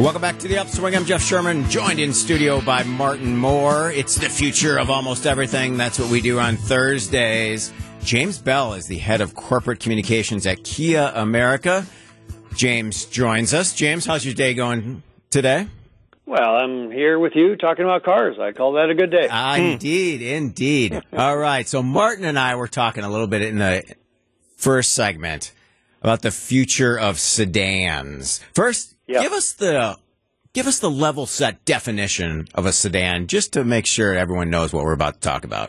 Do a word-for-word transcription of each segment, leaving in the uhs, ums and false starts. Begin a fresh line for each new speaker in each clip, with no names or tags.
Welcome back to The Upswing. I'm Jeff Sherman, joined in studio by Martin Moore. It's the future of almost everything. That's what we do on Thursdays. James Bell is the head of corporate communications at Kia America. James joins us. James, how's your day going today?
Well, I'm here with you talking about cars. I call that a good day.
Ah, indeed, indeed. All right. So Martin and I were talking a little bit in the first segment about the future of sedans. First,
Yep.
give us the give us the level set definition of a sedan, just to make sure everyone knows what we're about to talk about.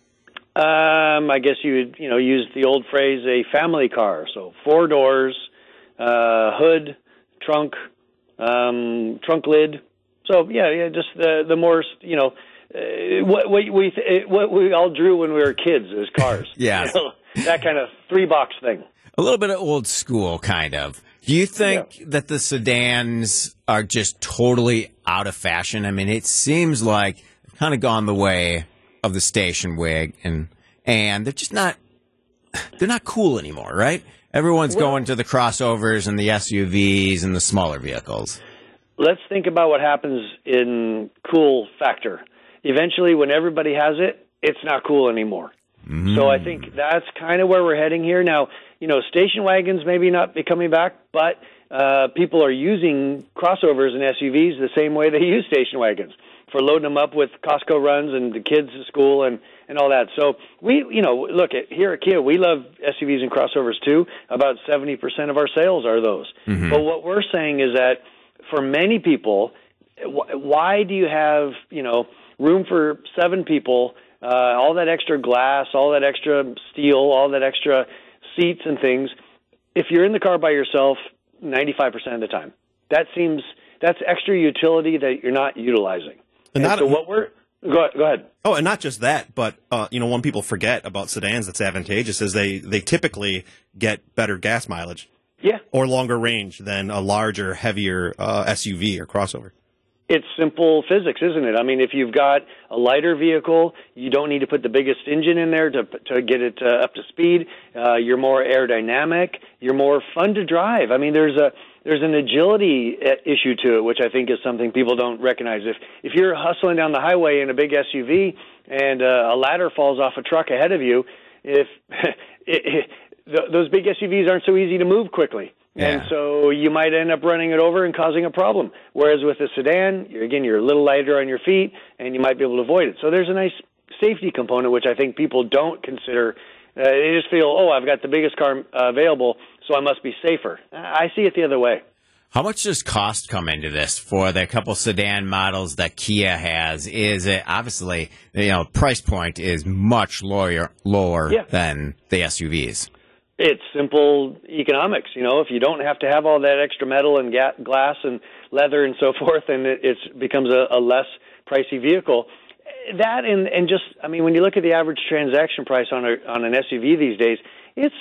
Um, I guess you would, you know, use the old phrase, a family car. So four doors, uh, hood, trunk, um, trunk lid. So yeah, yeah, just the the more, you know, uh, what, what we th- what we all drew when we were kids as cars.
Yeah,
you know, that kind of three box thing.
A little bit of old school, kind of. Do you think
Yeah.
that the sedans are just totally out of fashion? I mean, it seems like they've kind of gone the way of the station wagon, and they're just not they're not cool anymore, right? Everyone's
Well,
going to the crossovers and the S U Vs and the smaller vehicles.
Let's think about what happens in cool factor. Eventually, when everybody has it, it's not cool anymore.
Mm.
So I think that's kind of where we're heading here. Now, you know, station wagons maybe not be coming back, but uh, people are using crossovers and S U Vs the same way they use station wagons for loading them up with Costco runs and the kids to school and, and all that. So we, you know, look, at, here at Kia, we love S U Vs and crossovers too. About seventy percent of our sales are those.
Mm-hmm.
But what we're saying is that for many people, wh- why do you have, you know, room for seven people, uh, all that extra glass, all that extra steel, all that extra seats and things, if you're in the car by yourself ninety-five percent of the time? That seems, that's extra utility that you're not utilizing.
And
And
not,
so what we're, go, go ahead.
oh, and not just that, but uh, you know, when people forget about sedans, that's advantageous is they they typically get better gas mileage
Yeah.
or longer range than a larger, heavier uh, S U V or crossover.
It's simple physics, isn't it? I mean, if you've got a lighter vehicle, you don't need to put the biggest engine in there to to get it uh, up to speed. Uh, you're more aerodynamic. You're more fun to drive. I mean, there's a there's an agility issue to it, which I think is something people don't recognize. If if you're hustling down the highway in a big S U V and uh, a ladder falls off a truck ahead of you, if it, it, th- those big S U Vs aren't so easy to move quickly.
Yeah.
And so you might end up running it over and causing a problem. Whereas with a sedan, you're, again, you're a little lighter on your feet, and you might be able to avoid it. So there's a nice safety component, which I think people don't consider. Uh, they just feel, oh, I've got the biggest car uh, available, so I must be safer. I see it the other way.
How much does cost come into this for the couple sedan models that Kia has? Is it obviously, you know, price point is much lower, lower
Yeah.
than the S U Vs?
It's simple economics. You know, if you don't have to have all that extra metal and ga- glass and leather and so forth, and it it's, becomes a, a less pricey vehicle. That and, and just, I mean, when you look at the average transaction price on a, on an S U V these days, it's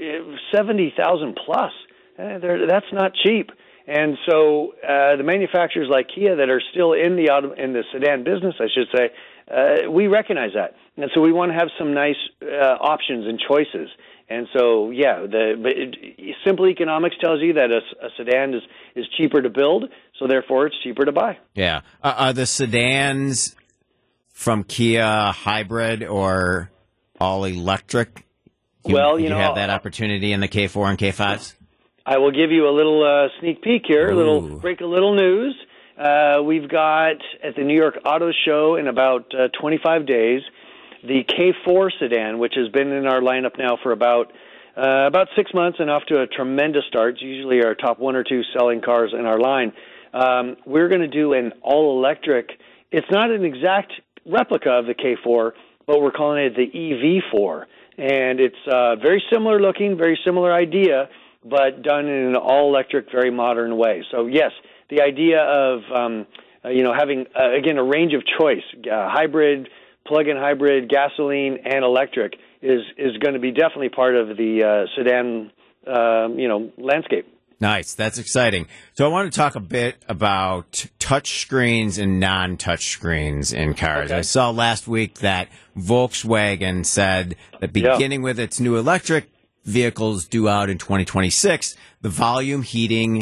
seventy thousand plus. Uh, that's not cheap. And so uh, the manufacturers like Kia that are still in the auto, in the sedan business, I should say, uh, we recognize that. And so we want to have some nice uh, options and choices. And so, yeah, the but it, simple economics tells you that a, a sedan is, is cheaper to build, so therefore it's cheaper to buy.
Yeah. Uh, are the sedans from Kia hybrid or all electric? You,
Well, you
you
know,
have that opportunity in the K four and K fives?
I will give you a little uh, sneak peek here, a little
Ooh.
break a little news. Uh, we've got at the New York Auto Show in about uh, twenty-five days, the K four sedan, which has been in our lineup now for about uh, about six months and off to a tremendous start. It's usually our top one or two selling cars in our line. Um, we're going to do an all-electric. It's not an exact replica of the K four, but we're calling it the E V four. And it's uh, very similar looking, very similar idea, but done in an all-electric, very modern way. So, yes, the idea of, um, uh, you know, having, uh, again, a range of choice, uh, hybrid, plug-in hybrid, gasoline, and electric is is going to be definitely part of the uh, sedan, uh, you know, landscape.
Nice. That's exciting. So I want to talk a bit about touch screens and non-touch screens in cars.
Okay.
I saw last week that Volkswagen said that beginning
Yeah.
with its new electric vehicles due out in twenty twenty-six, the volume heating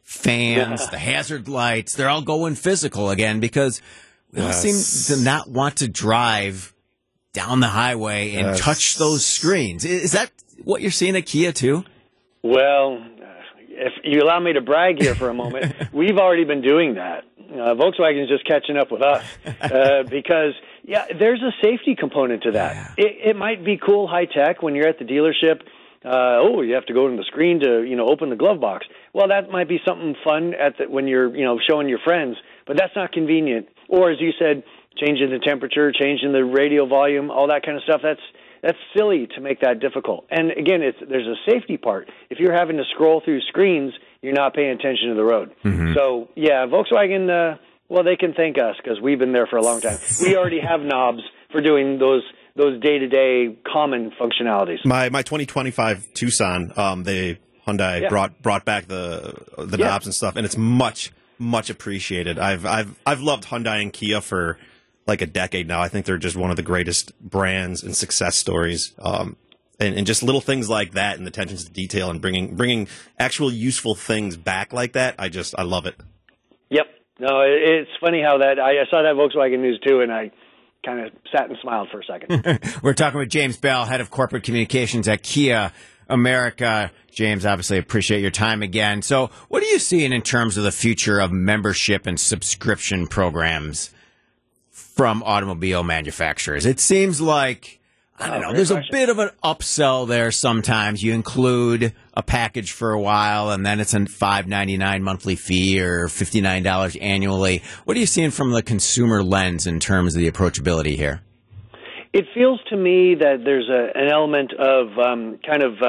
fans, the hazard lights, they're all going physical again because we all
Yes.
seem to not want to drive down the highway and
Yes.
touch those screens. Is that what you're seeing at Kia too?
Well, if you allow me to brag here for a moment, we've already been doing that. Uh, Volkswagen's just catching up with us uh, because, yeah, there's a safety component to that.
Yeah.
It, it might be cool, high tech when you're at the dealership. Uh, oh, you have to go to the screen to, you know, open the glove box. Well, that might be something fun at the, when you're, you know, showing your friends, but that's not convenient. Or as you said, changing the temperature, changing the radio volume, all that kind of stuff. That's that's silly to make that difficult. And again, it's there's a safety part. If you're having to scroll through screens, you're not paying attention to the road. Mm-hmm. So yeah, Volkswagen. Uh, well, they can thank us because we've been there for a long time. We already have knobs for doing those those day to day common functionalities.
My my twenty twenty-five Tucson, um, they Hyundai
Yeah.
brought brought back the the
Yeah.
knobs and stuff, and it's much much appreciated. I've I've I've loved Hyundai and Kia for like a decade now. I think they're just one of the greatest brands and success stories. Um, and, and just little things like that, and the attention to detail, and bringing bringing actual useful things back like that. I just I love it.
Yep. No, it- it's funny how that I, I saw that Volkswagen news too, and I kind of sat and smiled for a second.
We're talking with James Bell, head of corporate communications at Kia America. James, obviously appreciate your time again. So what are you seeing in terms of the future of membership and subscription programs from automobile manufacturers? It seems like, I don't
Oh,
know,
great
there's
question.
a bit of an upsell there sometimes. You include a package for a while, and then it's a five ninety-nine monthly fee or fifty-nine dollars annually. What are you seeing from the consumer lens in terms of the approachability here?
It feels to me that there's a, an element of um, kind of uh,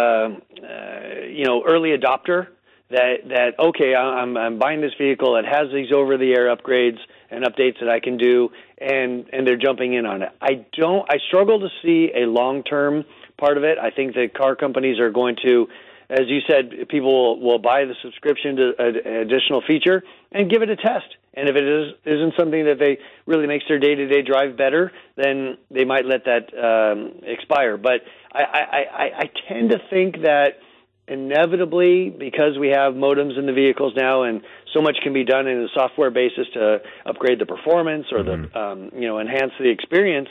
uh, you know early adopter that that okay I'm, I'm buying this vehicle, it has these over the air upgrades and updates that I can do, and and they're jumping in on it. I don't I struggle to see a long term part of it. I think that car companies are going to, as you said, people will, will buy the subscription to an additional feature and give it a test. And if it is, isn't something that they really makes their day-to-day drive better, then they might let that um, expire. But I, I, I, I tend to think that inevitably, because we have modems in the vehicles now and so much can be done in a software basis to upgrade the performance or the um, you know enhance the experience,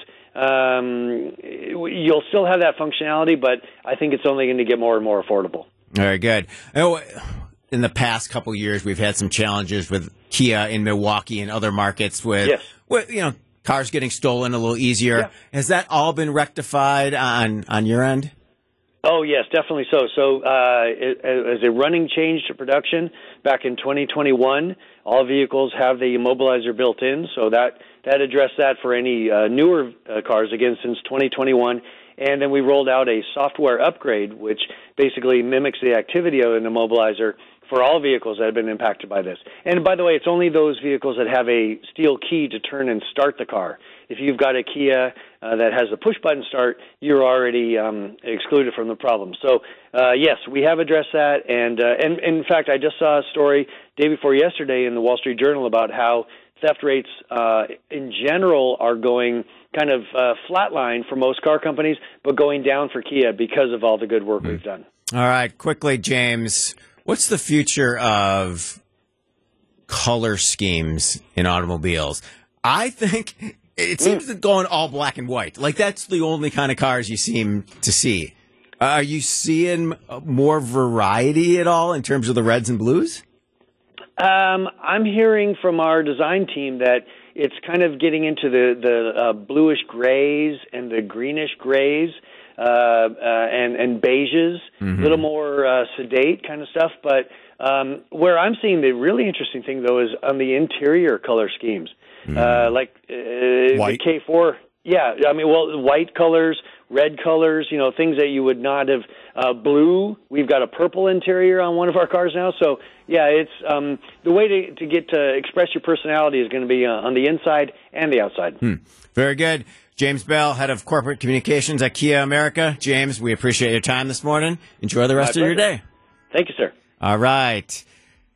um, you'll still have that functionality, but I think it's only going to get more and more affordable.
Very good. Oh, in the past couple of years, we've had some challenges with Kia in Milwaukee and other markets with,
Yes.
with you know, cars getting stolen a little easier.
Yeah.
Has that all been rectified on, on your end?
Oh, yes, definitely so. So uh, it, as a running change to production, back in twenty twenty-one, all vehicles have the immobilizer built in, so that, that addressed that for any uh, newer uh, cars, again, since twenty twenty-one. And then we rolled out a software upgrade, which basically mimics the activity of an immobilizer for all vehicles that have been impacted by this. And by the way, it's only those vehicles that have a steel key to turn and start the car. If you've got a Kia uh, that has a push-button start, you're already um, excluded from the problem. So, uh, yes, we have addressed that. And, uh, and, and in fact, I just saw a story day before yesterday in the Wall Street Journal about how theft rates uh, in general are going kind of uh, flatline for most car companies, but going down for Kia because of all the good work we've done.
All right, quickly, James, what's the future of color schemes in automobiles? I think it seems to go in all black and white. Like, that's the only kind of cars you seem to see. Uh, are you seeing more variety at all in terms of the reds and blues?
Um, I'm hearing from our design team that it's kind of getting into the, the uh, bluish grays and the greenish grays uh, uh, and, and beiges, a
Mm-hmm.
little more uh, sedate kind of stuff. But um, where I'm seeing the really interesting thing, though, is on the interior color schemes. Mm-hmm. Uh, like uh,
White.
the K four. Yeah, I mean, well, white colors, red colors, you know, things that you would not have. Uh, blue, we've got a purple interior on one of our cars now. So, yeah, it's um, the way to, to get to express your personality is going to be uh, on the inside and the outside.
Hmm. Very good. James Bell, head of corporate communications at Kia America. James, we appreciate your time this morning. Enjoy the rest
My
of your
pleasure.
day.
Thank you, sir.
All right.